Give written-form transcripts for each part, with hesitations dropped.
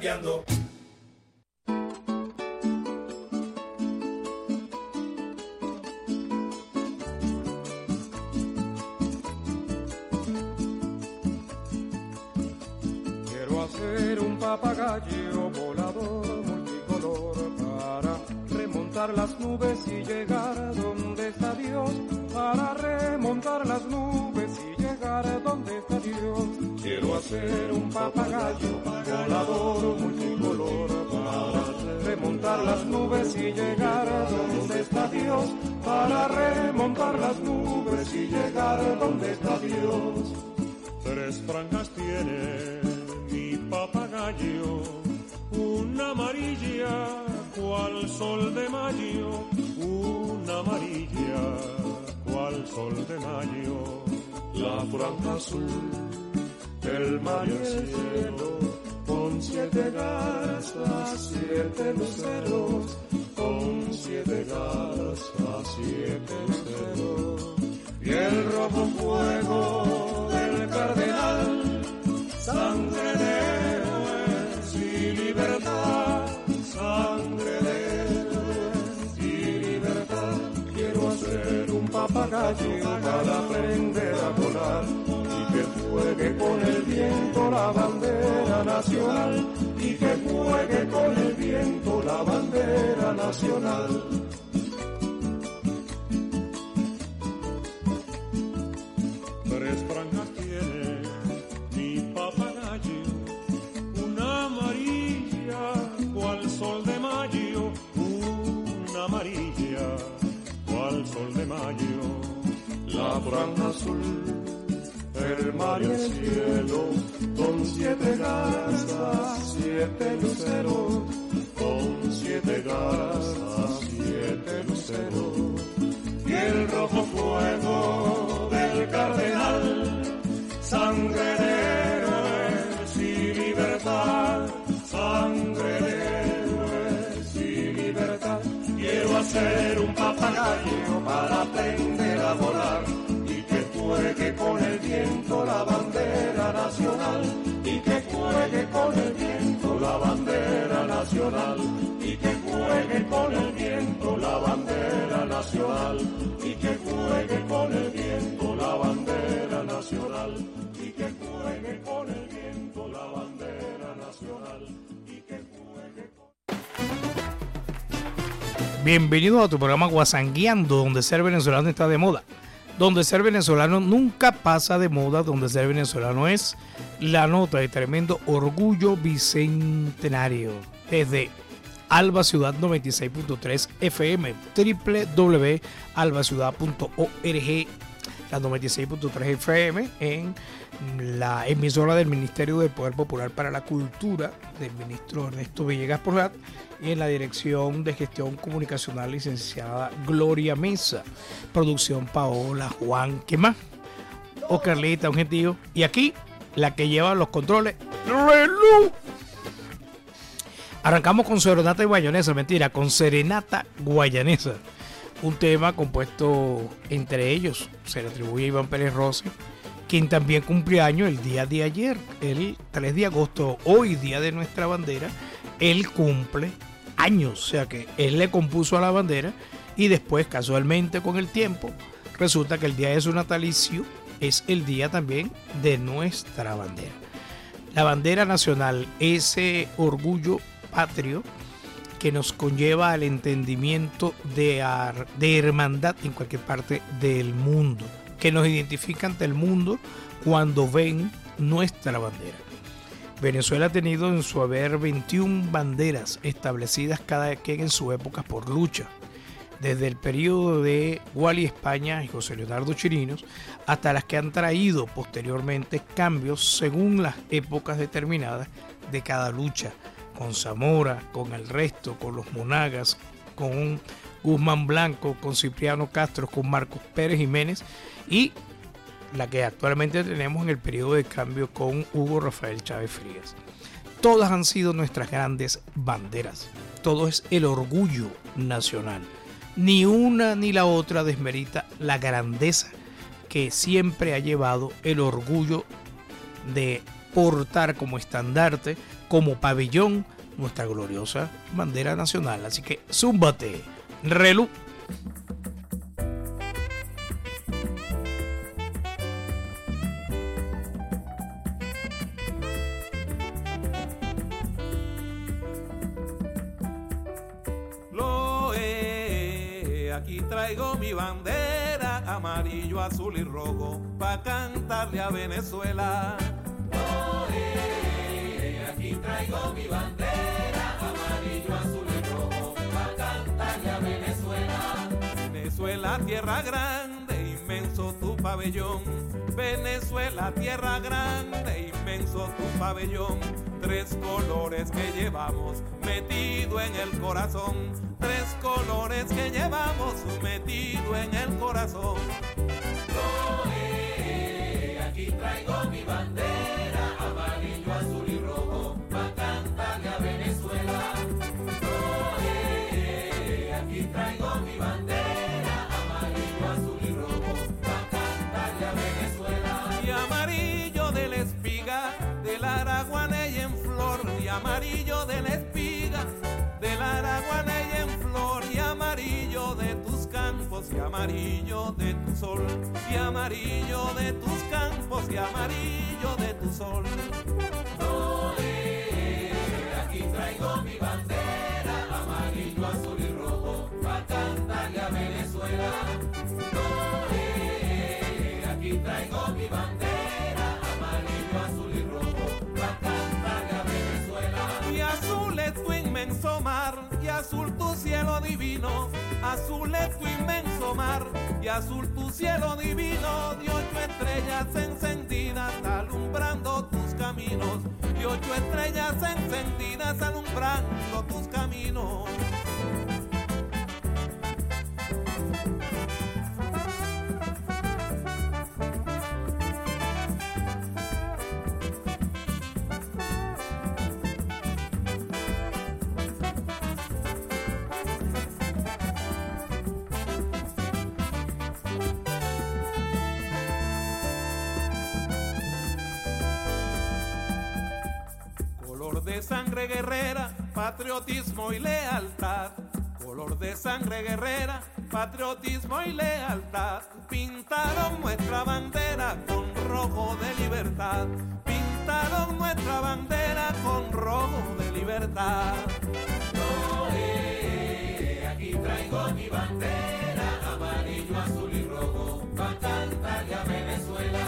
Guasangueando. Quiero hacer un papagayo volador multicolor para remontar las nubes y llegar donde está Dios, para remontar las nubes y llegar donde está Dios. Quiero hacer un papagayo volador multicolor para remontar las nubes y llegar donde está Dios, para remontar las nubes y llegar donde está Dios. 3 franjas tiene mi papagayo, una amarilla cual sol de mayo, una amarilla cual sol de mayo. La franja azul del mar y el cielo, con 7 garzas, 7 luceros, con 7 garzas, 7 luceros. Y el rojo fuego del cardenal, sangre de héroes y libertad, sangre de héroes y libertad. Quiero hacer un papagayo para aprender a volar y que juegue con el viento la bandera nacional, y que juegue con el viento la bandera nacional. La franja azul, el mar y el cielo, con 7 garzas, 7 luceros, con 7 garzas, 7 luceros. Y el rojo fuego del cardenal, sangre de héroes y libertad, sangre de héroes y libertad. Quiero hacer un papagayo para aprender a volar y que juegue con el viento la bandera nacional, y que juegue con el viento la bandera nacional, y que juegue con el viento la bandera nacional, y que juegue con el viento la bandera nacional, y que juegue con el viento la bandera nacional, y que juegue con... Bienvenido a tu programa Guasangueando, donde ser venezolano está de moda, donde ser venezolano nunca pasa de moda, donde ser venezolano es la nota de tremendo orgullo bicentenario. Desde Alba Ciudad 96.3 FM, www.albaciudad.org, la 96.3 FM en la emisora del Ministerio del Poder Popular para la Cultura del ministro Ernesto Villegas Porrat, y en la dirección de gestión comunicacional licenciada Gloria Mesa, producción Paola Juan, ¿qué más? Oscarlita, un gentío, y aquí la que lleva los controles, Relú. Arrancamos con Serenata Guayanesa, mentira, con Serenata Guayanesa, un tema compuesto entre ellos, se le atribuye a Iván Pérez Rossi, quien también cumplió año el día de ayer, el 3 de agosto, hoy día de nuestra bandera. Él cumple años, o sea que él le compuso a la bandera y después, casualmente con el tiempo, resulta que el día de su natalicio es el día también de nuestra bandera. La bandera nacional, ese orgullo patrio que nos conlleva al entendimiento de hermandad en cualquier parte del mundo, que nos identifica ante el mundo cuando ven nuestra bandera. Venezuela ha tenido en su haber 21 banderas establecidas cada quien en su época por lucha, desde el periodo de Guali España y José Leonardo Chirinos hasta las que han traído posteriormente cambios según las épocas determinadas de cada lucha, con Zamora, con el resto, con los Monagas, con Guzmán Blanco, con Cipriano Castro, con Marcos Pérez Jiménez, y la que actualmente tenemos en el periodo de cambio con Hugo Rafael Chávez Frías. Todas han sido nuestras grandes banderas. Todo es el orgullo nacional. Ni una ni la otra desmerita la grandeza que siempre ha llevado el orgullo de portar como estandarte, como pabellón nuestra gloriosa bandera nacional. Así que zúmbate, relú. Aquí traigo mi bandera, amarillo, azul y rojo, pa' cantarle a Venezuela. Aquí traigo mi bandera, amarillo, azul y rojo, pa' cantarle a Venezuela. Venezuela, tierra grande, inmenso tu pabellón. Venezuela, tierra grande, inmenso tu pabellón. Tres colores que llevamos metido en el corazón. Tres colores que llevamos metido en el corazón. Aquí traigo mi bandera, amarillo, azul y rojo, pa' cantarle a Venezuela. Aquí traigo mi bandera, amarillo, azul y rojo, pa' cantarle a Venezuela. Y amarillo de la espiga, del araguaney en flor, y amarillo de la espiga, del araguaney en flor, y amarillo de tus campos, y amarillo de tu sol, y amarillo de tus campos, y amarillo de tu sol. Aquí traigo mi bandera, amarillo, azul y rojo, pa' cantarle a Venezuela. Aquí traigo mi bandera, amarillo, azul y rojo, pa' cantarle a Venezuela. Y azul es tu inmenso mar, y azul tu cielo divino, azul es tu inmenso mar, y azul tu cielo divino, de 8 estrellas encendidas alumbrando tus caminos, de 8 estrellas encendidas alumbrando tus caminos. De sangre guerrera, patriotismo y lealtad. Color de sangre guerrera, patriotismo y lealtad. Pintaron nuestra bandera con rojo de libertad. Pintaron nuestra bandera con rojo de libertad. Aquí traigo mi bandera, amarillo, azul y rojo, pa' cantarle a Venezuela.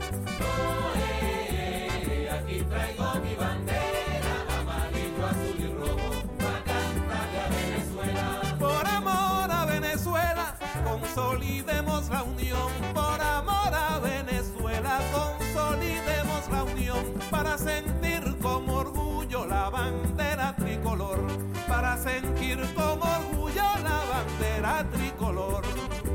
Aquí traigo mi bandera, azul y rojo, pa' cantarle a Venezuela. Por amor a Venezuela, consolidemos la unión. Por amor a Venezuela, consolidemos la unión. Para sentir con orgullo la bandera tricolor. Para sentir con orgullo la bandera tricolor.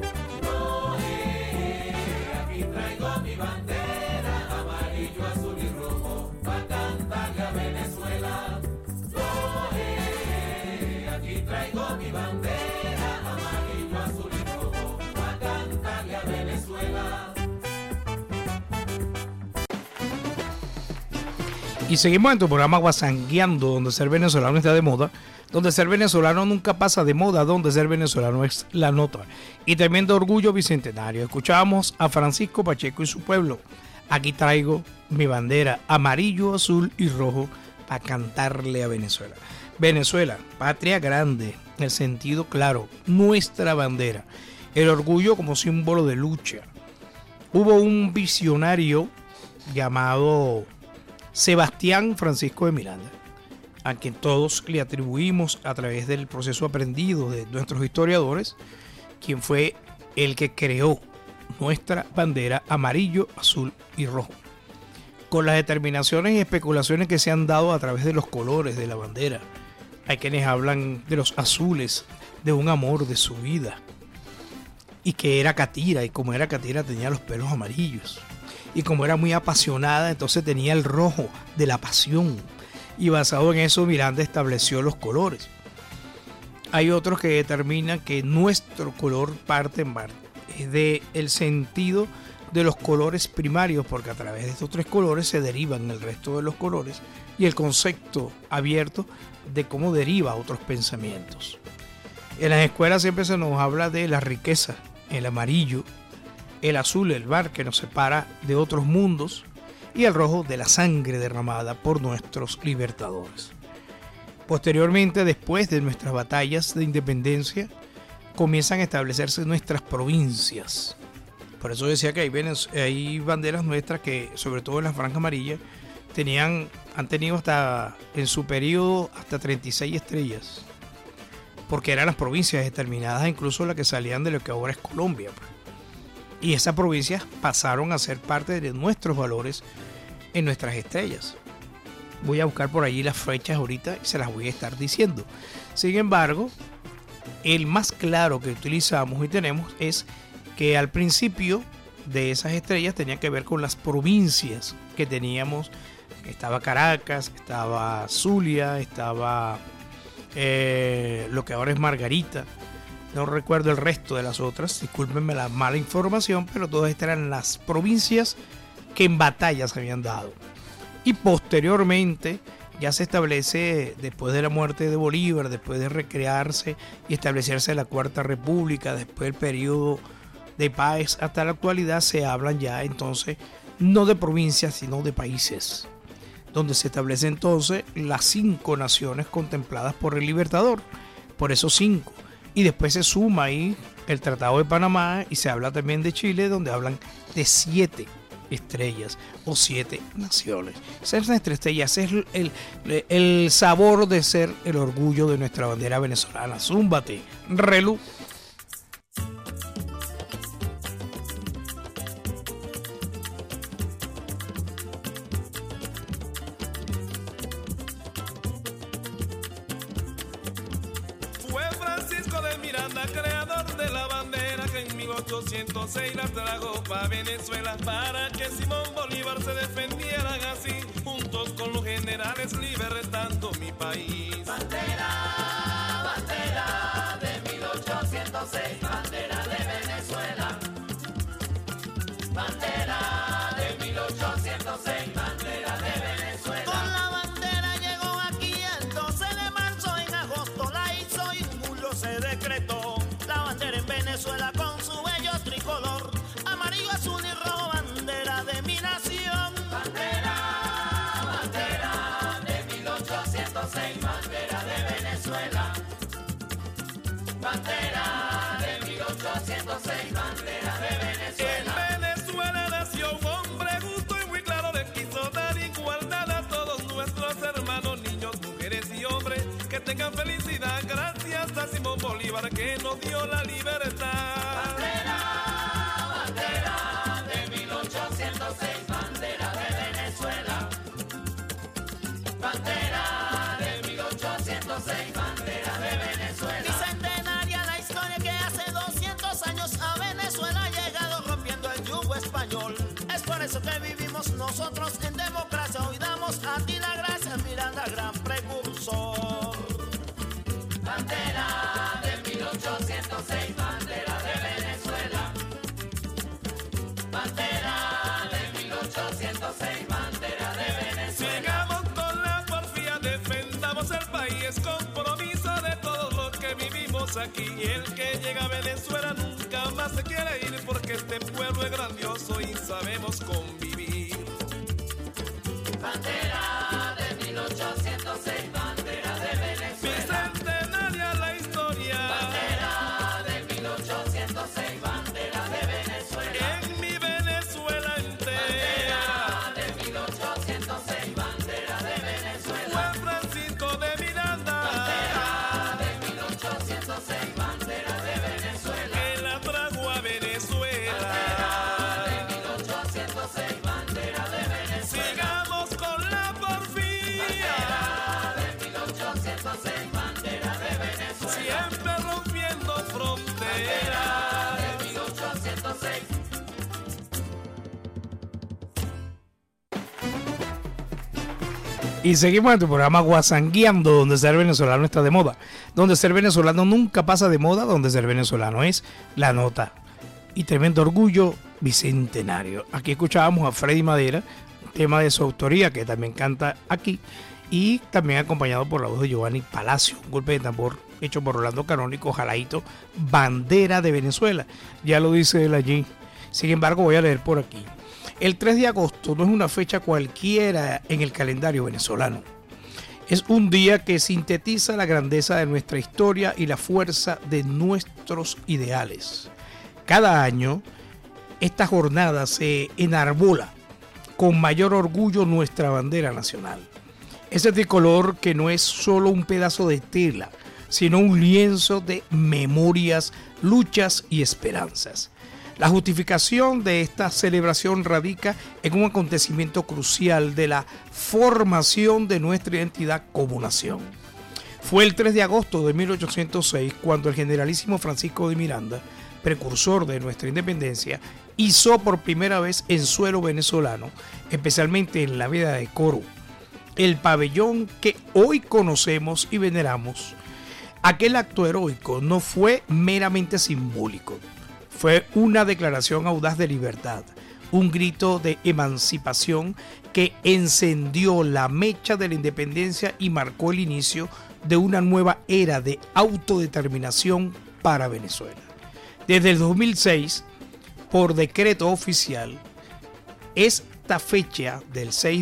Aquí traigo mi bandera, amarillo, azul y rojo, pa' cantarle a Venezuela. Aquí traigo mi bandera, amarillo, azul y rojo, pa' cantarle a Venezuela. Y seguimos en tu programa Guasangueando, donde ser venezolano está de moda, donde ser venezolano nunca pasa de moda, donde ser venezolano es la nota. Y también de orgullo bicentenario. Escuchábamos a Francisco Pacheco y su pueblo. Aquí traigo mi bandera, amarillo, azul y rojo, para cantarle a Venezuela. Venezuela, patria grande, en el sentido claro, nuestra bandera, el orgullo como símbolo de lucha. Hubo un visionario llamado Sebastián Francisco de Miranda, a quien todos le atribuimos a través del proceso aprendido de nuestros historiadores, quien fue el que creó nuestra bandera amarillo, azul y rojo. Con las determinaciones y especulaciones que se han dado a través de los colores de la bandera, hay quienes hablan de los azules, de un amor de su vida, y que era catira, y como era catira tenía los pelos amarillos, y como era muy apasionada, entonces tenía el rojo de la pasión, y basado en eso Miranda estableció los colores. Hay otros que determinan que nuestro color parte en parte es de el sentido de los colores primarios, porque a través de estos 3 colores se derivan el resto de los colores, y el concepto abierto de cómo deriva otros pensamientos. En las escuelas siempre se nos habla de la riqueza, el amarillo, el azul, el mar que nos separa de otros mundos, y el rojo de la sangre derramada por nuestros libertadores. Posteriormente, después de nuestras batallas de independencia, comienzan a establecerse nuestras provincias. Por eso decía que hay banderas nuestras que, sobre todo en la franja amarilla, han tenido hasta en su periodo hasta 36 estrellas, porque eran las provincias determinadas, incluso las que salían de lo que ahora es Colombia. Y esas provincias pasaron a ser parte de nuestros valores en nuestras estrellas. Voy a buscar por allí las fechas ahorita y se las voy a estar diciendo. Sin embargo, el más claro que utilizamos y tenemos es que al principio de esas estrellas tenía que ver con las provincias que teníamos. Estaba Caracas, estaba Zulia, estaba lo que ahora es Margarita. No recuerdo el resto de las otras, discúlpenme la mala información, pero todas estas eran las provincias que en batallas habían dado. Y posteriormente ya se establece, después de la muerte de Bolívar, después de recrearse y establecerse la Cuarta República, después del periodo de paz hasta la actualidad, se hablan ya entonces no de provincias sino de países, donde se establece entonces las 5 naciones contempladas por el Libertador, por esos 5. Y después se suma ahí el Tratado de Panamá y se habla también de Chile, donde hablan de 7 estrellas o 7 naciones. Ser nuestra estrella es el sabor de ser el orgullo de nuestra bandera venezolana. Zúmbate, Relú. Creador de la bandera que en 1806 la trajo para Venezuela, para que Simón Bolívar se defendieran así, juntos con los generales libertando mi país. Bandera, bandera de 1806, bandera de Venezuela. Bandera de 1806, bandera de Venezuela. Con la bandera llegó aquí el 12 de marzo, en agosto la hizo y en julio se decretó. La bandera en Venezuela con su bello tricolor, amarillo, azul y rojo, bandera de mi nación. Bandera, bandera de 1806, bandera de Venezuela. Bandera de 1806, bandera de Venezuela. En Venezuela nació un hombre justo y muy claro, le quiso dar igualdad a todos nuestros hermanos, niños, mujeres y hombres, que tengan felicidad gracias a Simón Bolívar que nos dio la libertad. Bandera, bandera de 1806, bandera de Venezuela. Bandera de 1806, bandera de Venezuela. Bicentenaria la historia que hace 200 años a Venezuela ha llegado rompiendo el yugo español. Es por eso que vivimos nosotros en democracia. Hoy damos a ti la gracia, Miranda, gran precursor. Bandera de 1806, bandera de Venezuela. Bandera de 1806, bandera de Venezuela. Sigamos con la porfía, defendamos el país, es compromiso de todos los que vivimos aquí. Y el que llega a Venezuela nunca más se quiere ir, porque este pueblo es grandioso y sabemos convivir. Bandera de 1806, bandera de Venezuela. Bicentenaria la historia. Bandera de 1806, bandera de Venezuela. En mi Venezuela entera. Bandera de 1806, bandera de Venezuela. Juan Francisco de Miranda. Bandera de 1806, bandera de Venezuela. Que la trajo a Venezuela. Bandera de 1806, bandera de Venezuela. Sigamos con la porfía. Bandera de 1806, bandera de Venezuela. Siempre rompiendo fronteras. De 1806. Y seguimos en tu programa Guasangueando, donde ser venezolano está de moda, donde ser venezolano nunca pasa de moda, donde ser venezolano es la nota. Y tremendo orgullo bicentenario. Aquí escuchábamos a Freddy Madera, un tema de su autoría que también canta aquí, y también acompañado por la voz de Giovanni Palacio, un golpe de tambor hecho por Orlando Canónico, Jalaíto, bandera de Venezuela. Ya lo dice él allí. Sin embargo, voy a leer por aquí. El 3 de agosto no es una fecha cualquiera en el calendario venezolano. Es un día que sintetiza la grandeza de nuestra historia y la fuerza de nuestros ideales. Cada año, esta jornada se enarbola con mayor orgullo nuestra bandera nacional. Ese tricolor que no es solo un pedazo de tela, sino un lienzo de memorias, luchas y esperanzas. La justificación de esta celebración radica en un acontecimiento crucial de la formación de nuestra identidad como nación. Fue el 3 de agosto de 1806 cuando el generalísimo Francisco de Miranda, precursor de nuestra independencia, izó por primera vez en suelo venezolano, especialmente en la veda de Coro, el pabellón que hoy conocemos y veneramos. Aquel acto heroico no fue meramente simbólico. Fue una declaración audaz de libertad, un grito de emancipación que encendió la mecha de la independencia y marcó el inicio de una nueva era de autodeterminación para Venezuela. Desde el 2006, por decreto oficial, esta fecha del 3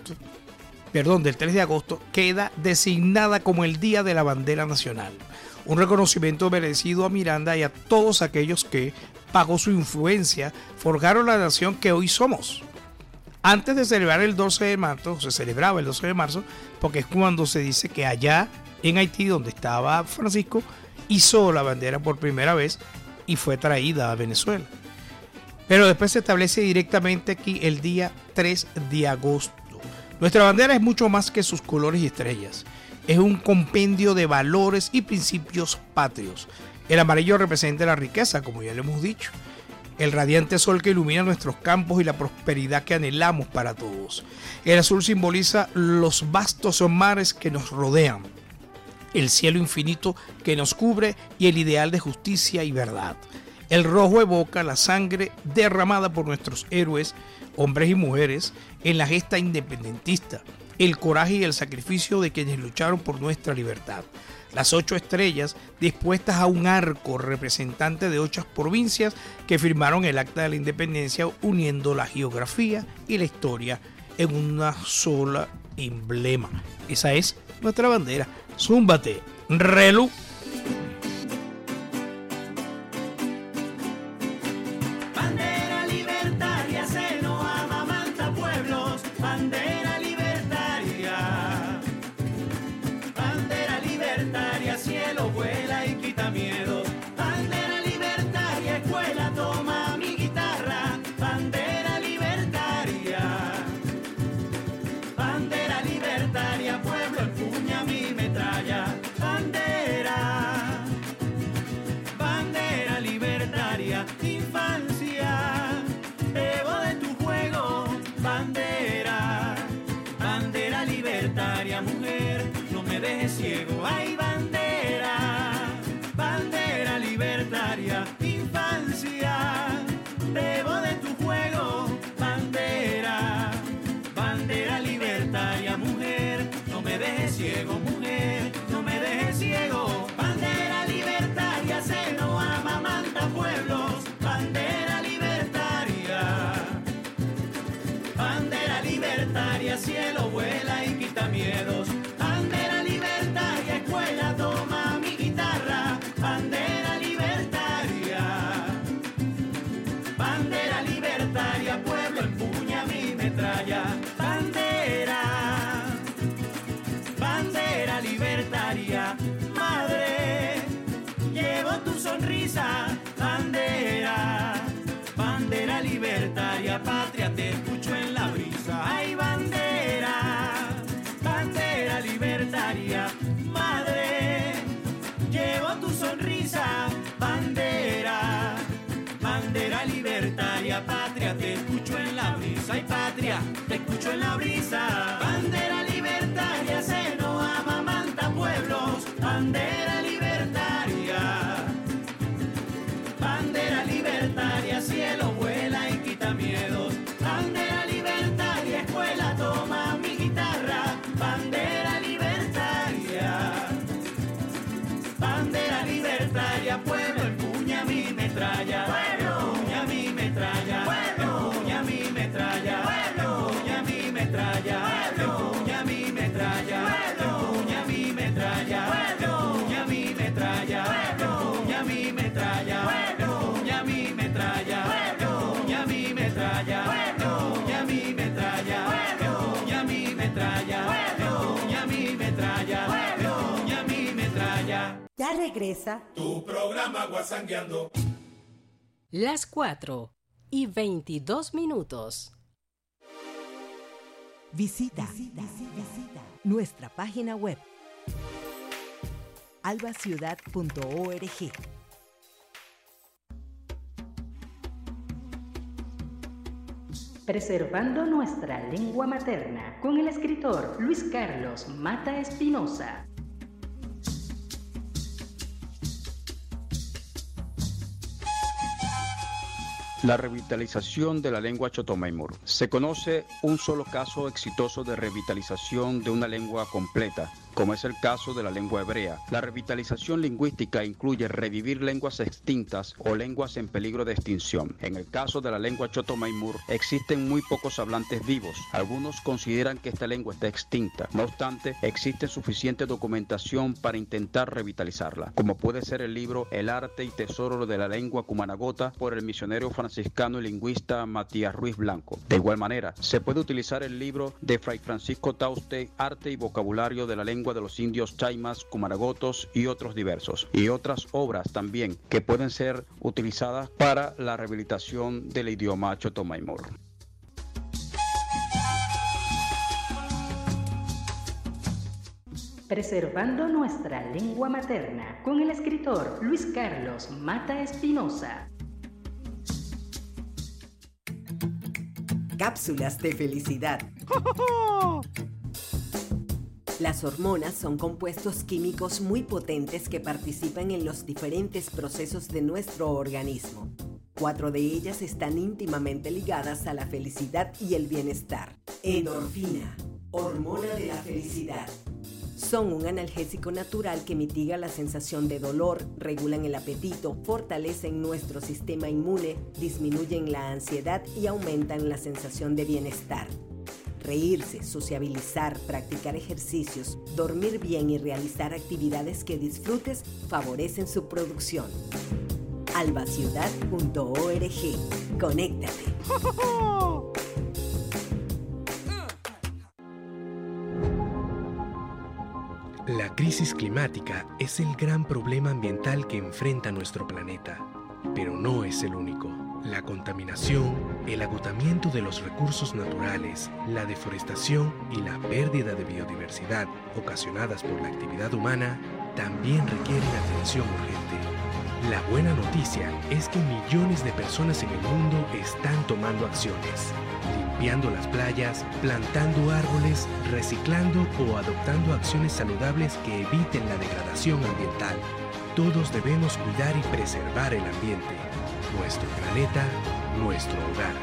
de agosto, queda designada como el Día de la Bandera Nacional. Un reconocimiento merecido a Miranda y a todos aquellos que, bajo su influencia, forjaron la nación que hoy somos. Antes de celebrar el 12 de marzo, se celebraba el 12 de marzo, porque es cuando se dice que allá en Haití, donde estaba Francisco, izó la bandera por primera vez y fue traída a Venezuela. Pero después se establece directamente aquí el día 3 de agosto. Nuestra bandera es mucho más que sus colores y estrellas. Es un compendio de valores y principios patrios. El amarillo representa la riqueza, como ya lo hemos dicho. El radiante sol que ilumina nuestros campos y la prosperidad que anhelamos para todos. El azul simboliza los vastos mares que nos rodean, el cielo infinito que nos cubre y el ideal de justicia y verdad. El rojo evoca la sangre derramada por nuestros héroes, hombres y mujeres, en la gesta independentista, el coraje y el sacrificio de quienes lucharon por nuestra libertad. Las 8 estrellas dispuestas a un arco representante de 8 provincias que firmaron el Acta de la Independencia, uniendo la geografía y la historia en una sola emblema. Esa es nuestra bandera. Zúmbate, relú. Bandera libertaria, seno amamanta pueblos. Bandera libertaria. Bandera libertaria, cielo vuela y quita miedos. Bandera libertaria, escuela toma mi guitarra. Bandera libertaria. Bandera libertaria, pueblo empuña mi metralla. Bandera. Bandera libertaria, infancia, bebo de tu juego. Bandera. Bandera libertaria, mujer, no me dejes ciego. Ay, bandera. Bandera libertaria, infancia, bebo de tu juego. Bandera. Bandera libertaria, mujer, no me dejes ciego, mujer, no me dejes ciego. Bandera libertaria, seno amamanta pueblos. Bandera libertaria. Bandera libertaria, cielo vuela y quita miedos. Bandera libertaria, escuela toma mi guitarra. Bandera libertaria. Bandera libertaria, pueblo empuña mi metralla. Bandera. Bandera libertaria, madre, llevo tu sonrisa. Bandera. Bandera libertaria, patria, te escucho en la brisa. Ay, bandera. Bandera libertaria, madre, llevo tu sonrisa. Bandera. Bandera libertaria, patria, te escucho en la brisa. Ay, patria, te escucho en la brisa. Bandera libertaria, seno amamanta pueblos. Bandera libertaria. Bandera libertaria, cielo vuela y ya. Ya regresa Tu programa Guasangueando. Las 4:22. Visita nuestra página web albaciudad.org. Preservando nuestra lengua materna, con el escritor Luis Carlos Mata Espinosa. La revitalización de la lengua chotomaimur. Se conoce un solo caso exitoso de revitalización de una lengua completa, como es el caso de la lengua hebrea. La revitalización lingüística incluye revivir lenguas extintas o lenguas en peligro de extinción. En el caso de la lengua chotomaimur, existen muy pocos hablantes vivos. Algunos consideran que esta lengua está extinta. No obstante, existe suficiente documentación para intentar revitalizarla, como puede ser el libro El arte y tesoro de la lengua cumanagota por el misionero franciscano y lingüista Matías Ruiz Blanco. De igual manera, se puede utilizar el libro de Fray Francisco Tauste, Arte y vocabulario de la lengua de los indios chaimas, cumanagotos y otros diversos, y otras obras también que pueden ser utilizadas para la rehabilitación del idioma chotomaimur. Preservando nuestra lengua materna, con el escritor Luis Carlos Mata Espinosa. Cápsulas de felicidad. Las hormonas son compuestos químicos muy potentes que participan en los diferentes procesos de nuestro organismo. 4 de ellas están íntimamente ligadas a la felicidad y el bienestar. Endorfina, hormona de la felicidad. Son un analgésico natural que mitiga la sensación de dolor, regulan el apetito, fortalecen nuestro sistema inmune, disminuyen la ansiedad y aumentan la sensación de bienestar. Reírse, sociabilizar, practicar ejercicios, dormir bien y realizar actividades que disfrutes favorecen su producción. albaciudad.org. Conéctate. La crisis climática es el gran problema ambiental que enfrenta nuestro planeta, pero no es el único. La contaminación, el agotamiento de los recursos naturales, la deforestación y la pérdida de biodiversidad ocasionadas por la actividad humana también requieren atención urgente. La buena noticia es que millones de personas en el mundo están tomando acciones, limpiando las playas, plantando árboles, reciclando o adoptando acciones saludables que eviten la degradación ambiental. Todos debemos cuidar y preservar el ambiente. Nuestro planeta, nuestro hogar.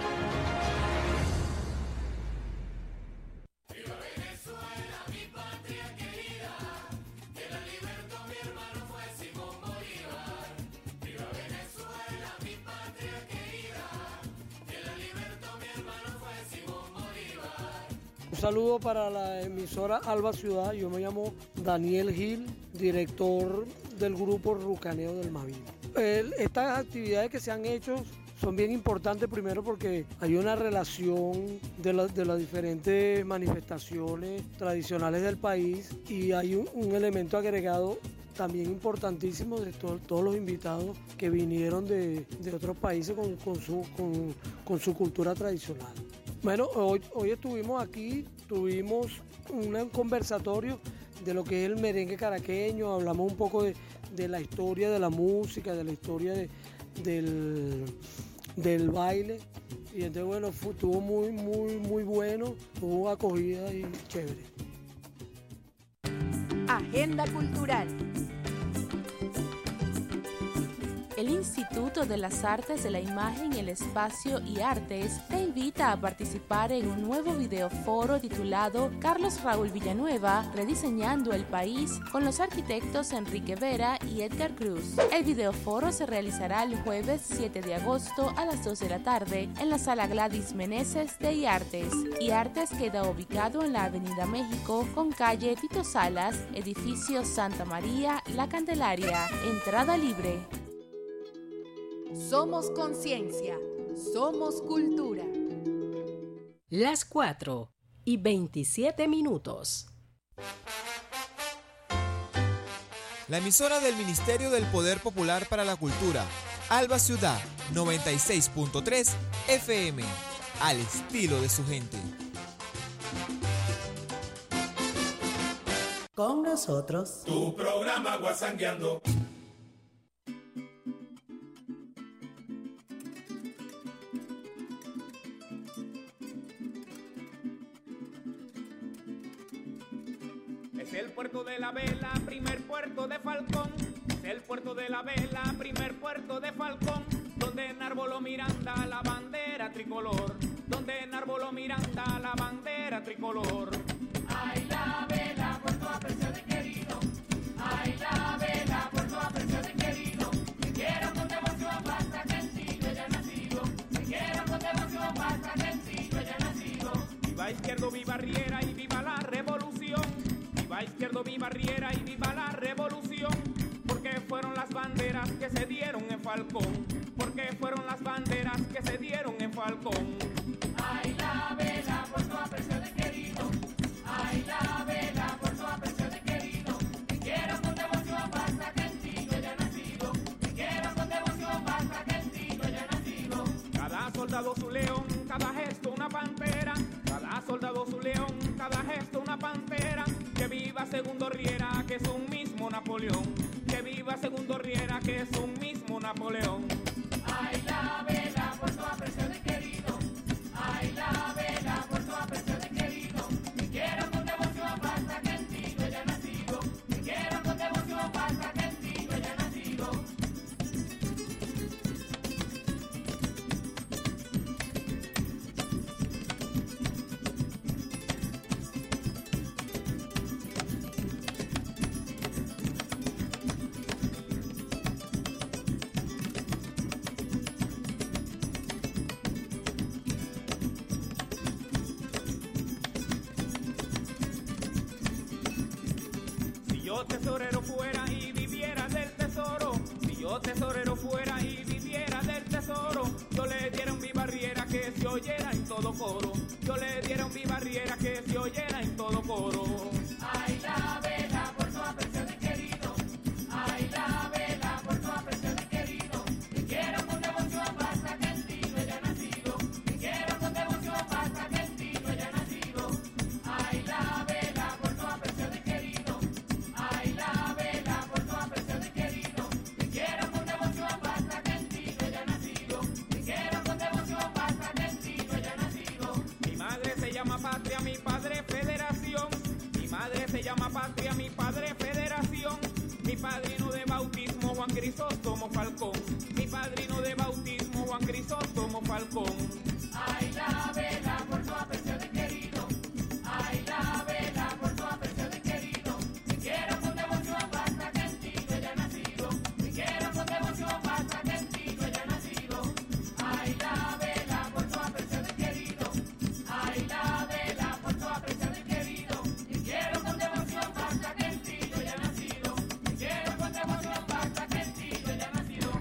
¡Viva Venezuela, mi patria querida! Que la libertó mi hermano fue Simón Bolívar. ¡Viva Venezuela, mi patria querida! Que la libertó mi hermano fue Simón Bolívar. Un saludo para la emisora Alba Ciudad. Yo me llamo Daniel Gil, director del grupo Rucaneo del Mavín. Estas actividades que se han hecho son bien importantes, primero porque hay una relación de las diferentes manifestaciones tradicionales del país y hay un elemento agregado también importantísimo de todos los invitados que vinieron de otros países con su cultura tradicional. Bueno, hoy estuvimos aquí, tuvimos un conversatorio de lo que es el merengue caraqueño, hablamos un poco de la historia de la música, de la historia del baile, y entonces bueno, estuvo muy bueno, tuvo acogida y chévere. Agenda cultural. El Instituto de las Artes de la Imagen, el Espacio y Artes te invita a participar en un nuevo videoforo titulado Carlos Raúl Villanueva, rediseñando el país, con los arquitectos Enrique Vera y Edgar Cruz. El videoforo se realizará el jueves 7 de agosto a las 2 de la tarde en la Sala Gladys Meneses de IARTES. IARTES queda ubicado en la Avenida México con calle Tito Salas, edificio Santa María, La Candelaria, entrada libre. Somos conciencia, somos cultura. Las 4:27. La emisora del Ministerio del Poder Popular para la Cultura, Alba Ciudad, 96.3 FM, al estilo de su gente. Con nosotros, tu programa Guasangueando. Es el puerto de la Vela, primer puerto de Falcón. Es el puerto de la Vela, primer puerto de Falcón, donde enarboló Miranda la bandera tricolor, donde enarboló Miranda la bandera tricolor. Ay, la Vela, puerto apreciado y querido. Ay, la Vela, puerto apreciado y querido. Te quiero con devoción, basta que en ti yo haya nacido. Te quiero con devoción, basta que en ti yo haya nacido. Viva Izquierdo, viva Riera y viva la revolución. Viva Izquierdo, viva Riera y viva la revolución. Porque fueron las banderas que se dieron en Falcón. Porque fueron las banderas que se dieron en Falcón. Ay, la Vela, puerto apreciado y querido. Ay, la Vela, puerto apreciado y querido. Te quiero con devoción, basta que en ti yo haya nacido. Te quiero con devoción, basta que en ti yo haya nacido. Cada soldado su león, cada gesto una pantera. Cada soldado su león, cada gesto una pantera. Que viva Segundo Riera, que es un mismo Napoleón. Que viva Segundo Riera, que es un mismo Napoleón. Ay, la Vela, puerto apreciado y querido. Ay, la Vela, puerto apreciado y querido. Te quiero con devoción, basta que en ti yo haya nacido. Te quiero con devoción, basta que en ti yo haya nacido. Si yo tesorero fuera y viviera del tesoro, si yo tesorero fuera y viviera del tesoro, yo le diera un viva Riera que se oyera en todo coro. Yo le diera un viva Riera que se oyera en todo coro. Ay, la Vela, puerto apreciado y querido. Ay, la Vela, puerto apreciado y querido. Te quiero con devoción, basta que en ti yo haya nacido. Te quiero con devoción, basta que en ti yo haya nacido. Ay, la Vela, puerto apreciado y querido. Ay, la Vela, puerto apreciado y querido. Te quiero con devoción, basta que en ti yo haya nacido. Te quiero con devoción, basta que en ti yo haya nacido. Mi madre se llama Patria, mi padre Federación. Mi madre se llama Patria, mi padre Federación. Mi padrino de bautismo Juan Crisóstomo Falcón. Mi padrino de bautismo Juan Crisóstomo Falcón. Ay, la Vela, puerto apreciado y querido. Ay, la Vela, puerto apreciado y querido. Te quiero con devoción, basta que en ti yo haya nacido. Te quiero con devoción, basta que en ti yo haya nacido. Ay, la Vela, puerto apreciado y querido. Ay, la Vela, puerto apreciado y querido. Te quiero con devoción, basta que en ti yo haya nacido. Te quiero con devoción, basta que en ti yo haya nacido.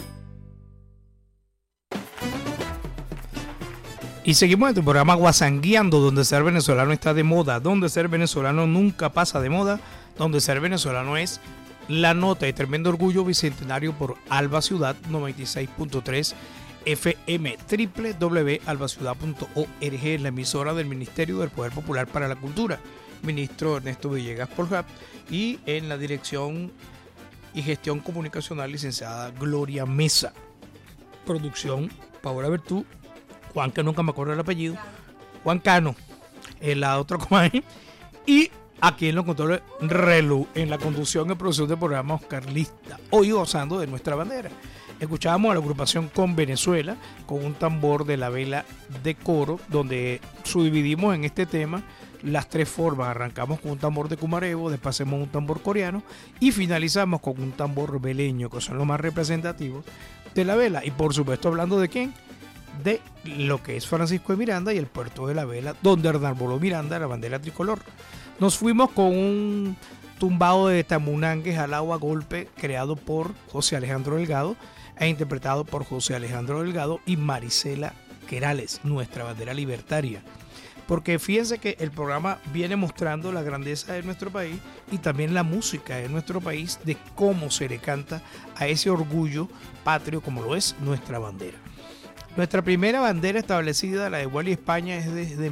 Y seguimos en tu programa Guasangueando, donde ser venezolano está de moda, donde ser venezolano nunca pasa de moda, donde ser venezolano es la nota de tremendo orgullo bicentenario por Alba Ciudad 96.3 FM, www.albaciudad.org, la emisora del Ministerio del Poder Popular para la Cultura, ministro Ernesto Villegas Porjap, y en la dirección y gestión comunicacional licenciada Gloria Mesa. Producción Paola Bertú, Juan, que nunca me acuerdo el apellido, Juan Cano, en la otra comadre, y aquí en los controles Relu, en la conducción y producción del programa Oscar Lista, hoy gozando de nuestra bandera. Escuchábamos a la agrupación Con Venezuela, con un tambor de la vela de coro, donde subdividimos en este tema las tres formas. Arrancamos con un tambor de Cumarebo, después hacemos un tambor coreano y finalizamos con un tambor veleño, que son los más representativos de la vela. Y por supuesto, hablando de quién, de lo que es Francisco de Miranda y el puerto de la Vela, donde enarboló Miranda la bandera tricolor. Nos fuimos con un tumbado de Tamunangues al agua golpe, creado por José Alejandro Delgado e interpretado por José Alejandro Delgado y Marisela Querales, nuestra bandera libertaria. porque fíjense que el programa viene mostrando la grandeza de nuestro país y también la música de nuestro país, de cómo se le canta a ese orgullo patrio como lo es nuestra bandera. Nuestra primera bandera establecida, la de Wally España, es desde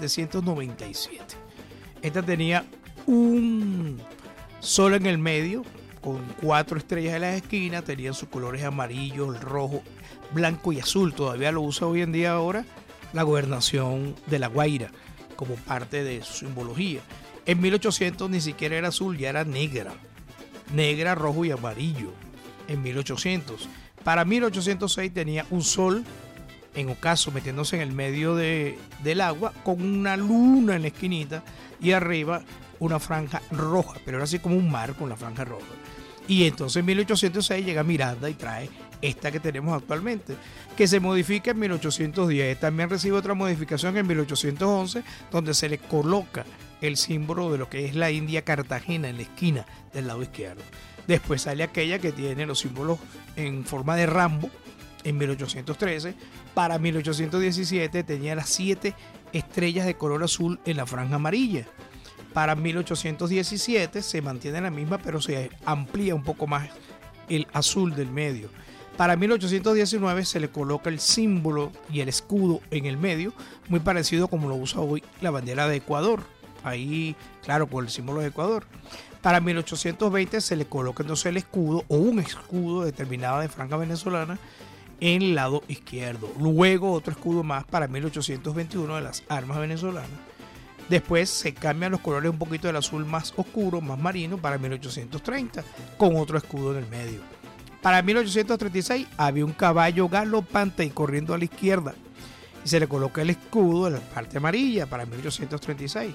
1797. Esta tenía un sol en el medio, con 4 estrellas en las esquinas, tenían sus colores amarillo, el rojo, blanco y azul. Todavía lo usa hoy en día ahora la gobernación de La Guaira como parte de su simbología. En 1800 ni siquiera era azul, ya era negra, rojo y amarillo. En 1800. Para 1806 tenía un sol en ocaso metiéndose en el medio del agua con una luna en la esquinita y arriba una franja roja, pero era así como un mar con la franja roja. Y entonces en 1806 llega Miranda y trae esta que tenemos actualmente, que se modifica en 1810. También recibe otra modificación en 1811, donde se le coloca el símbolo de lo que es la India Cartagena en la esquina del lado izquierdo. Después sale aquella que tiene los símbolos en forma de Rambo en 1813. Para 1817 tenía las 7 estrellas de color azul en la franja amarilla. Para 1817 se mantiene la misma, pero se amplía un poco más el azul del medio. Para 1819 se le coloca el símbolo y el escudo en el medio, muy parecido como lo usa hoy la bandera de Ecuador. Ahí, claro, con el símbolo de Ecuador. Para 1820 se le coloca entonces el escudo o un escudo determinado de franja venezolana en el lado izquierdo. Luego otro escudo más para 1821 de las armas venezolanas. Después se cambian los colores un poquito del azul más oscuro, más marino, para 1830, con otro escudo en el medio. Para 1836 había un caballo galopante y corriendo a la izquierda, y se le coloca el escudo en la parte amarilla para 1836.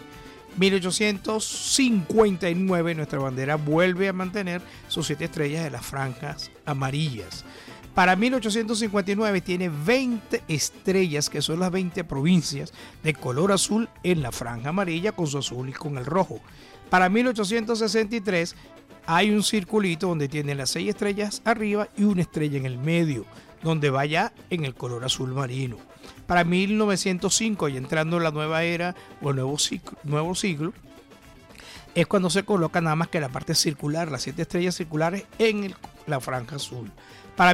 1859 nuestra bandera vuelve a mantener sus 7 estrellas de las franjas amarillas. Para 1859 tiene 20 estrellas, que son las 20 provincias de color azul en la franja amarilla con su azul y con el rojo. Para 1863 hay un circulito donde tiene las 6 estrellas arriba y una estrella en el medio, donde va ya en el color azul marino. Para 1905, y entrando en la nueva era o el nuevo siglo, es cuando se coloca nada más que la parte circular, las 7 estrellas circulares en la franja azul. Para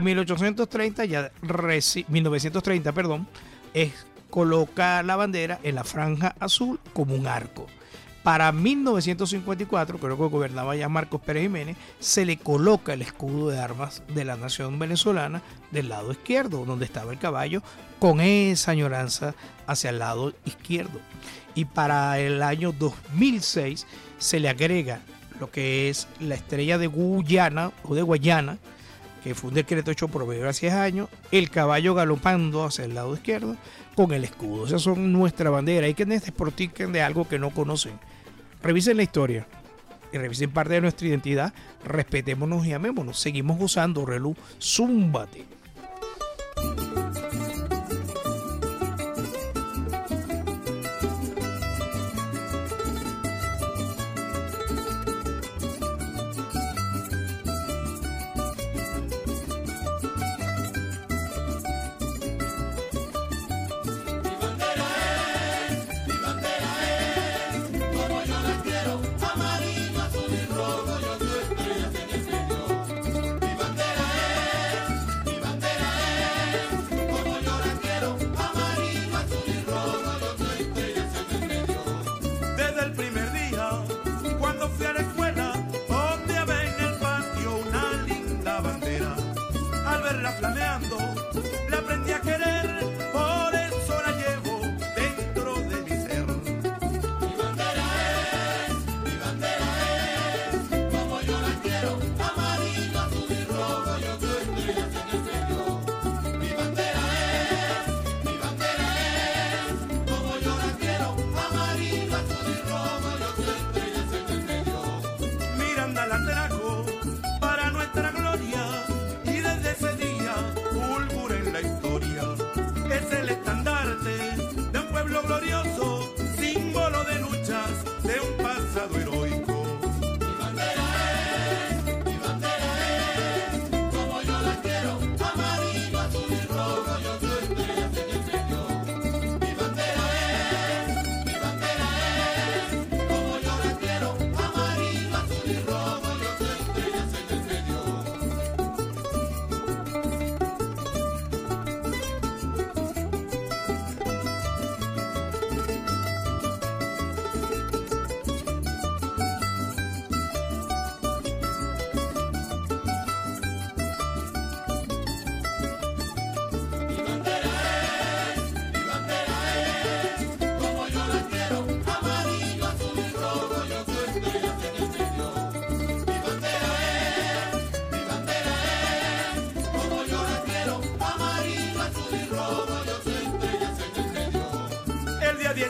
1930, coloca la bandera en la franja azul como un arco. Para 1954, creo que gobernaba ya Marcos Pérez Jiménez, se le coloca el escudo de armas de la nación venezolana del lado izquierdo, donde estaba el caballo, con esa añoranza hacia el lado izquierdo. Y para el año 2006 se le agrega lo que es la estrella de Guyana o de Guayana, que fue un decreto hecho por Obrador hace 10 años, el caballo galopando hacia el lado izquierdo con el escudo. Esas son nuestra bandera. Hay que desprotiquen de algo que no conocen. Revisen la historia y revisen parte de nuestra identidad. Respetémonos y amémonos. Seguimos gozando, Relú. Zúmbate. Miranda la trajo para nuestra gloria y desde ese día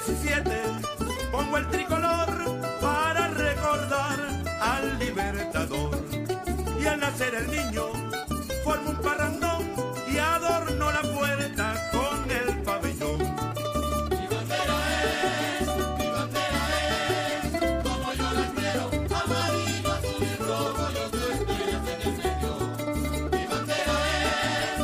17 pongo el tricolor para recordar al libertador. Y al nacer el niño formo un parrandón y adorno la puerta con el pabellón. Mi bandera es, como yo la quiero, amarillo, azul y rojo, yo soy estrellas en el medio. Mi bandera es,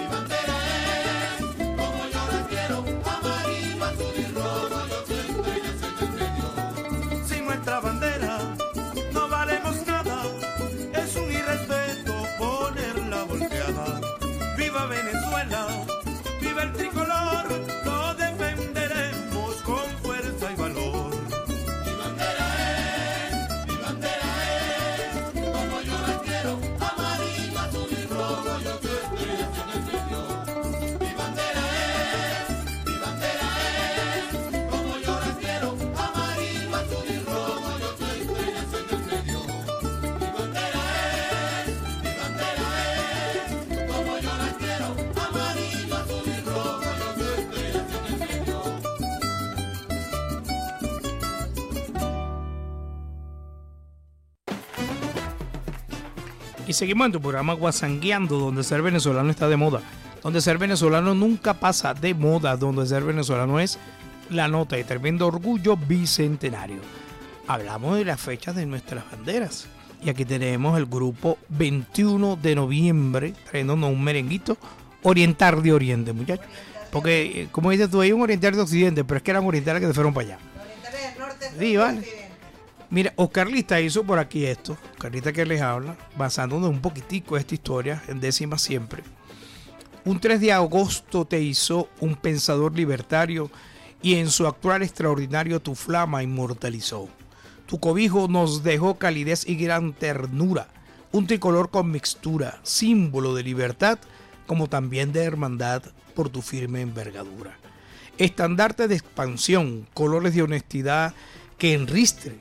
como yo la quiero, amarillo, azul y rojo, yo soy estrellas en el medio. Sin nuestra bandera no valemos nada, es un irrespeto ponerla volteada. ¡Viva Venezuela! ¡Viva el tricolor! Lo defenderemos con fuerza y valor. Mi bandera es, como yo la quiero, amarillo, azul y rojo, yo soy estrellas en el medio. Mi bandera es, como yo la quiero, amarillo, azul y rojo, yo soy estrellas en el medio. Mi bandera es, como yo la quiero, amarillo, azul y rojo, yo soy estrellas en el medio. Y seguimos en tu programa Guasangueando, donde ser venezolano está de moda, donde ser venezolano nunca pasa de moda, donde ser venezolano es la nota de tremendo orgullo bicentenario. Hablamos de las fechas de nuestras banderas. Y aquí tenemos el grupo 21 de noviembre, trayéndonos un merenguito oriental de Oriente, muchachos. Porque, como dices tú, hay un oriental de Occidente, pero es que eran orientales que se fueron para allá. Orientales del norte. Sí, vale. Mira, Oscar Lista hizo por aquí esto, Oscar Lista que les habla, basándonos un poquitico de esta historia, en décima siempre. Un 3 de agosto te hizo un pensador libertario y en su actuar extraordinario tu flama inmortalizó. Tu cobijo nos dejó calidez y gran ternura, un tricolor con mixtura, símbolo de libertad, como también de hermandad por tu firme envergadura. Estandarte de expansión, colores de honestidad que en ristre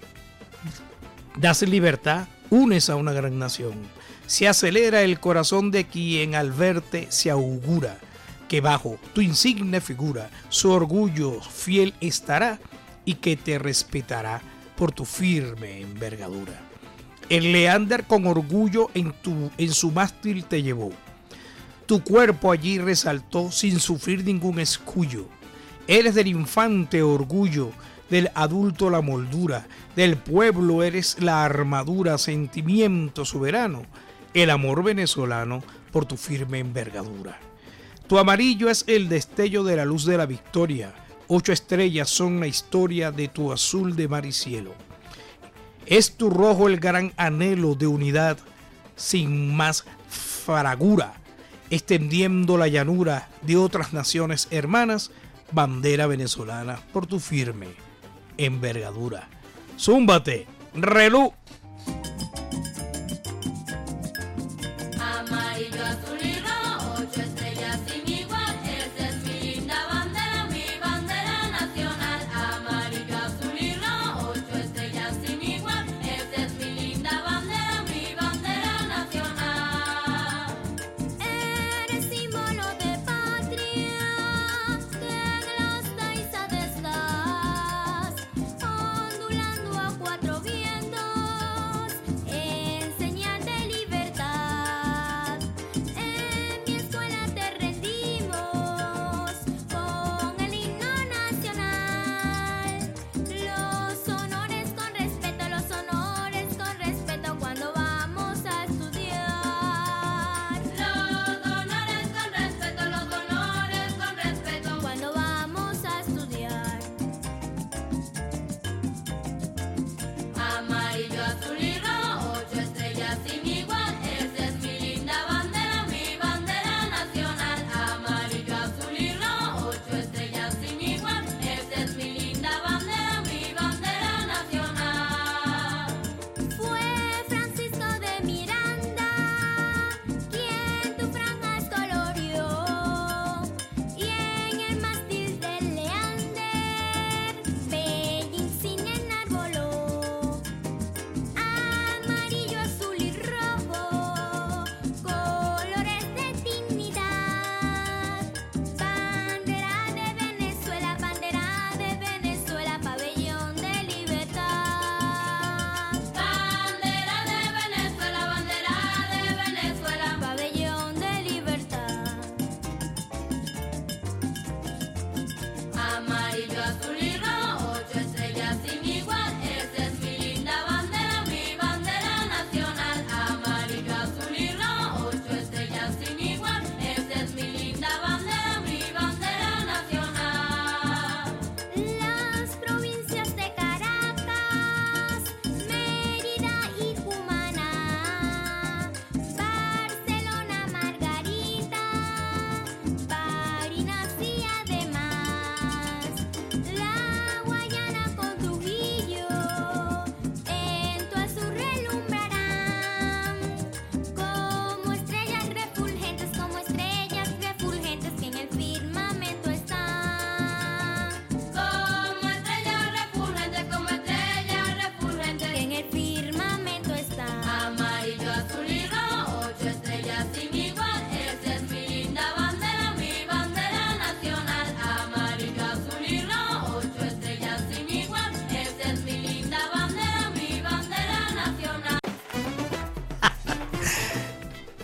das libertad, unes a una gran nación. Se acelera el corazón de quien al verte se augura que bajo tu insigne figura su orgullo fiel estará y que te respetará por tu firme envergadura. El Leander con orgullo en su mástil te llevó. Tu cuerpo allí resaltó sin sufrir ningún escullo. Eres del infante orgullo, del adulto la moldura, del pueblo eres la armadura, sentimiento soberano, el amor venezolano por tu firme envergadura. Tu amarillo es el destello de la luz de la victoria, 8 estrellas son la historia de tu azul de mar y cielo. Es tu rojo el gran anhelo de unidad, sin más fragura, extendiendo la llanura de otras naciones hermanas, bandera venezolana por tu firme envergadura. Zúmbate, relú. Amarillo, azul y rojo, 8 estrellas sin igual. Esta es mi linda bandera, mi bandera nacional. Amarillo, azul y rojo, 8 estrellas sin igual. Esta es mi linda bandera, mi bandera nacional. Eres símbolo de patria, que glosta y sabes estás, ondulando a 4 vientos, en señal de libertad.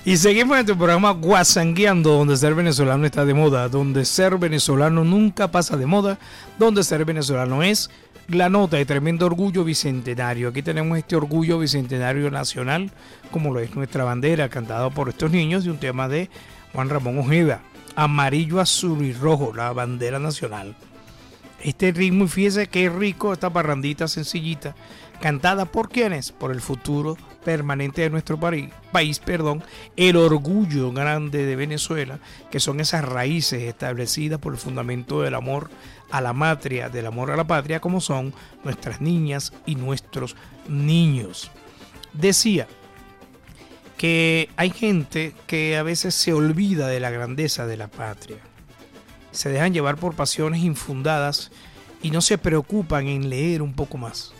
Y seguimos en tu programa Guasangueando, donde ser venezolano está de moda, donde ser venezolano nunca pasa de moda, donde ser venezolano es la nota de tremendo orgullo bicentenario. Aquí tenemos este orgullo bicentenario nacional, como lo es nuestra bandera, cantada por estos niños, de un tema de Juan Ramón Ojeda, Amarillo, Azul y Rojo, la bandera nacional. Este ritmo, y fíjese qué rico, esta parrandita sencillita, cantada por quienes, por el futuro permanente de nuestro país, el orgullo grande de Venezuela, que son esas raíces establecidas por el fundamento del amor a la matria, del amor a la patria, como son nuestras niñas y nuestros niños. Decía que hay gente que a veces se olvida de la grandeza de la patria, se dejan llevar por pasiones infundadas y no se preocupan en leer un poco más.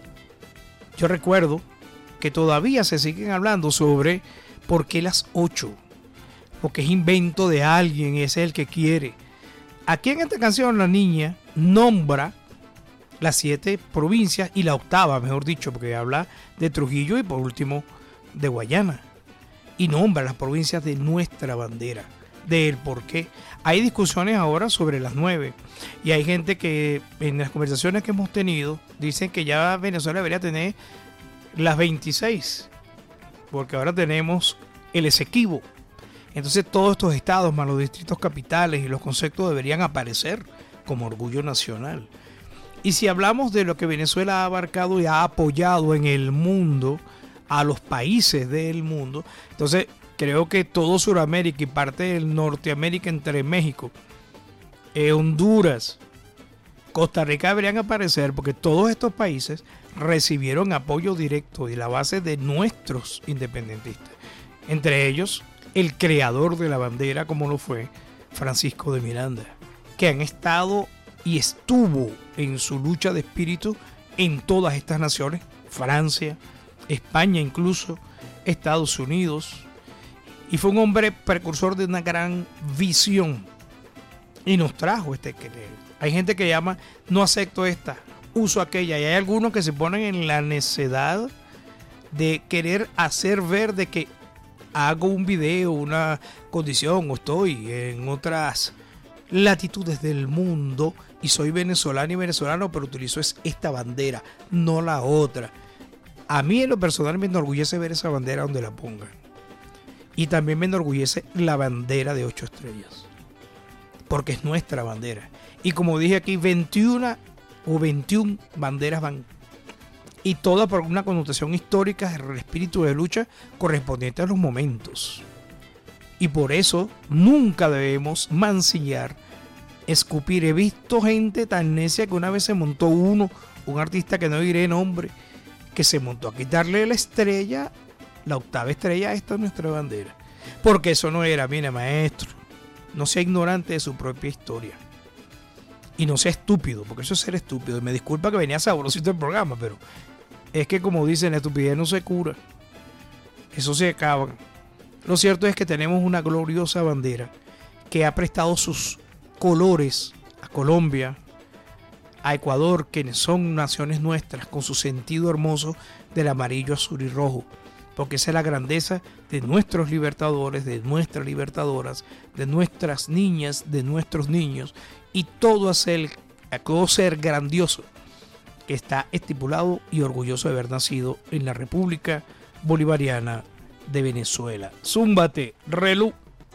Yo recuerdo que todavía se siguen hablando sobre por qué las 8, porque es invento de alguien y es el que quiere. Aquí en esta canción la niña nombra las 7 provincias y la octava, mejor dicho, porque habla de Trujillo y por último de Guayana, y nombra las provincias de nuestra bandera, del por qué. Hay discusiones ahora sobre las 9 y hay gente que en las conversaciones que hemos tenido dicen que ya Venezuela debería tener las 26, porque ahora tenemos el Esequibo. Entonces todos estos estados más los distritos capitales y los conceptos deberían aparecer como orgullo nacional. Y si hablamos de lo que Venezuela ha abarcado y ha apoyado en el mundo, a los países del mundo, entonces creo que todo Sudamérica y parte del Norteamérica, entre México, Honduras, Costa Rica, deberían aparecer, porque todos estos países recibieron apoyo directo de la base de nuestros independentistas. Entre ellos, el creador de la bandera, como lo fue Francisco de Miranda, que han estado y estuvo en su lucha de espíritu en todas estas naciones, Francia, España incluso, Estados Unidos, y fue un hombre precursor de una gran visión y nos trajo este querer. Hay gente que llama, no acepto esta, uso aquella, y hay algunos que se ponen en la necedad de querer hacer ver de que hago un video, una condición, o estoy en otras latitudes del mundo y soy venezolano y venezolano, pero utilizo esta bandera, no la otra. A mí en lo personal me enorgullece ver esa bandera donde la pongan. Y también me enorgullece la bandera de 8 estrellas, porque es nuestra bandera. Y como dije aquí, 21 banderas van, y todas por una connotación histórica del espíritu de lucha correspondiente a los momentos. Y por eso nunca debemos mancillar, escupir. He visto gente tan necia que una vez se montó un artista que no diré nombre, que se montó a quitarle la estrella, la 8ª estrella, esta es nuestra bandera. Porque eso no era, mire maestro, no sea ignorante de su propia historia. Y no sea estúpido, porque eso es ser estúpido. Y me disculpa que venía sabrosito el programa, pero es que como dicen, la estupidez no se cura. Eso se acaba. Lo cierto es que tenemos una gloriosa bandera que ha prestado sus colores a Colombia, a Ecuador, que son naciones nuestras, con su sentido hermoso del amarillo, azul y rojo, porque esa es la grandeza de nuestros libertadores, de nuestras libertadoras, de nuestras niñas, de nuestros niños, y todo ser grandioso que está estipulado y orgulloso de haber nacido en la República Bolivariana de Venezuela. Zúmbate, relú.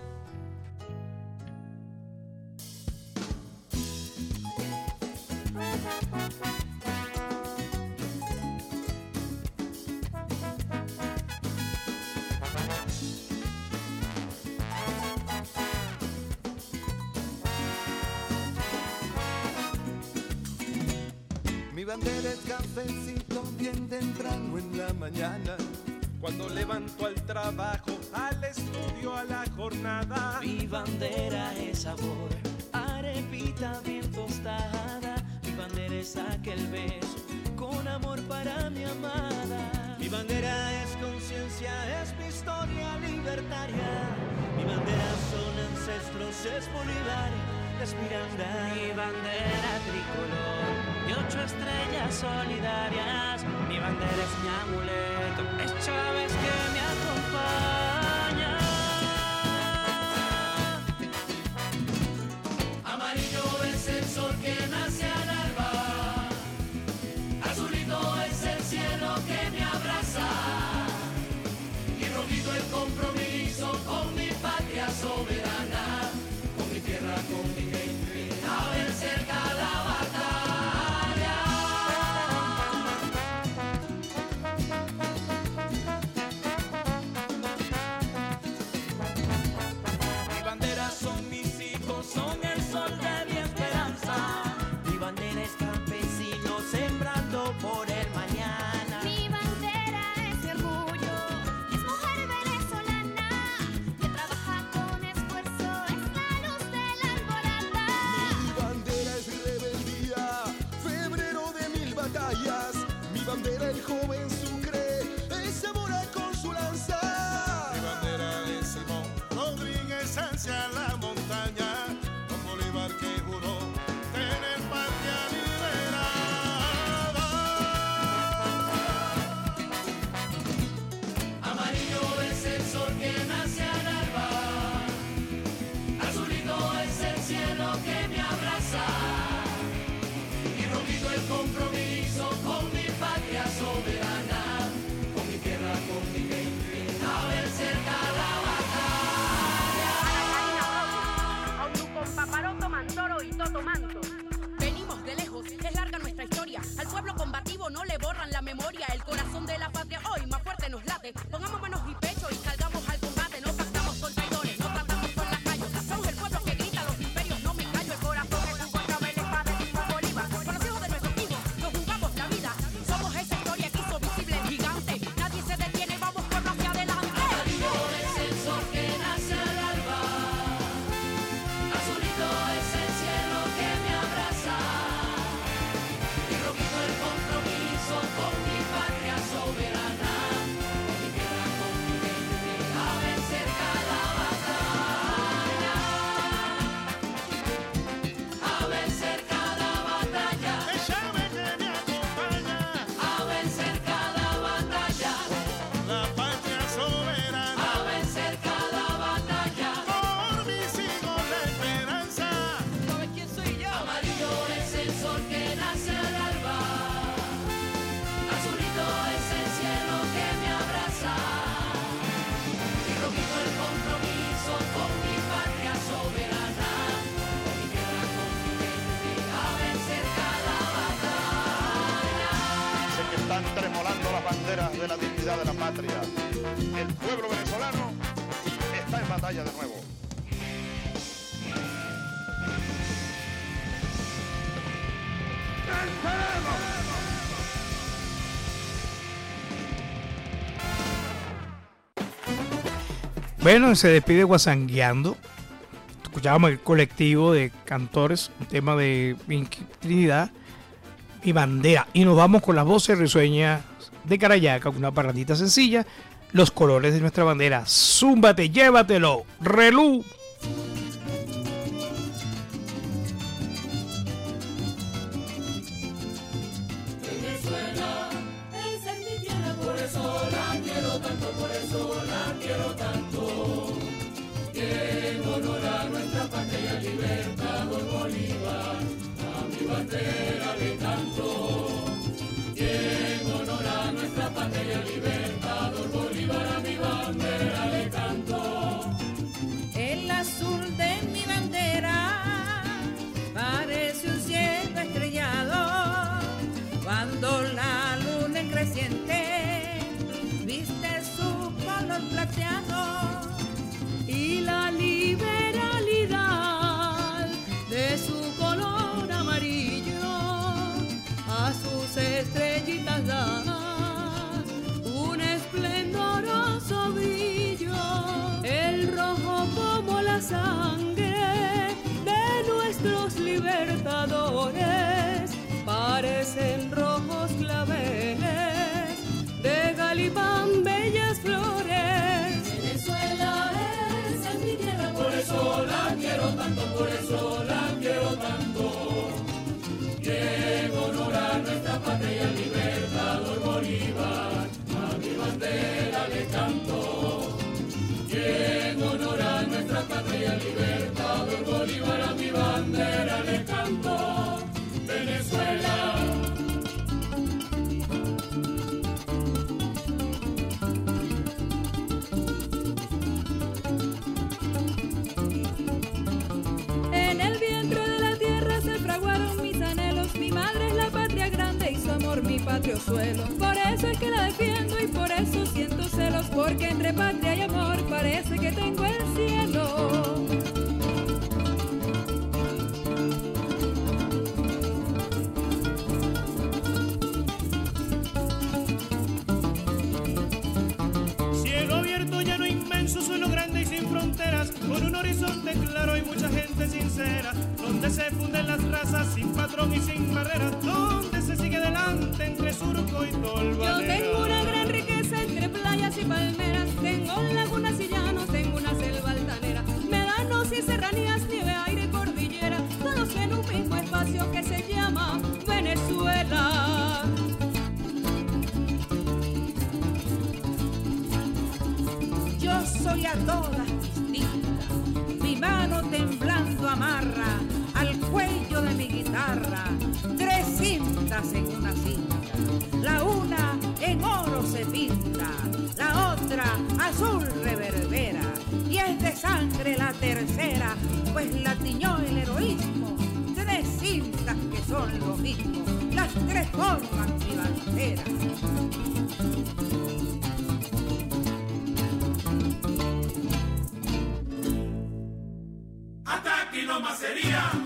Mi bandera es cafecito bien temprano en la mañana, cuando levanto al trabajo, al estudio, a la jornada. Mi bandera es sabor, arepita bien tostada. Mi bandera es aquel beso con amor para mi amada. Mi bandera es conciencia, es mi historia libertaria. Mi bandera son ancestros, es Bolívar, es Miranda. Mi bandera tricolor y 8 estrellas solidarias. Mi bandera es mi amuleto, es Chávez que me acompaña. de la dignidad de la patria. El pueblo venezolano está en batalla de nuevo. Bueno, se despide Guasangueando. Escuchábamos el colectivo de cantores, un tema de Trinidad, Mi Bandera. Y nos vamos con las voces risueñas de Carayaca, una parrandita sencilla, los colores de nuestra bandera. Zúmbate, llévatelo, relú. Venezuela, esa es mi tierra, por eso la quiero tanto, por eso la quiero tanto. Y en honor a nuestra patria y al libertador Bolívar, a mi bandera le canto. Y en honor a nuestra patria y al libertador Bolívar, a mi bandera le canto. El azul de mi bandera parece un cielo estrellado cuando la luna en creciente viste su color plateado, y la liberalidad de su color amarillo a sus estrellitas da un esplendoroso brillo. El rojo como la sangre de nuestros libertadores parecen rojos claveles de Galipán, bellas flores. Venezuela, esa es mi tierra, por eso la quiero tanto, por eso la quiero tanto. Y en honor a nuestra patria y al libertador Bolívar, a mi bandera le canto. Y en honor a nuestra patria y al libertador Bolívar, a mi bandera le canto. Venezuela. En el vientre de la tierra se fraguaron mis anhelos, mi madre es la patria grande y su amor mi patrio suelo. Por eso es que la defiendo y por eso siento celos, porque entre patria y amor parece que tengo el cielo. Cielo abierto, llano inmenso, suelo grande y sin fronteras, con un horizonte claro y mucha gente sincera, donde se funden las razas sin patrón y sin barreras, donde se sigue adelante entre surco y tolvanera. Yo tengo una gran riqueza entre playas y palmeras, tengo lagunas y llanos, tengo una selva altanera, médanos y serranías, nieve, aire y cordillera, todos en un mismo espacio que se llama Venezuela. Yo soy a todas distinta, mi mano temblando amarra al cuello de mi guitarra 3 cintas en una cinta, la una en oro se pinta, la otra azul reverbera, y es de sangre la tercera, pues la tiñó el heroísmo. 3 cintas que son lo mismo, las 3 forman mi bandera. Hasta aquí nomás sería.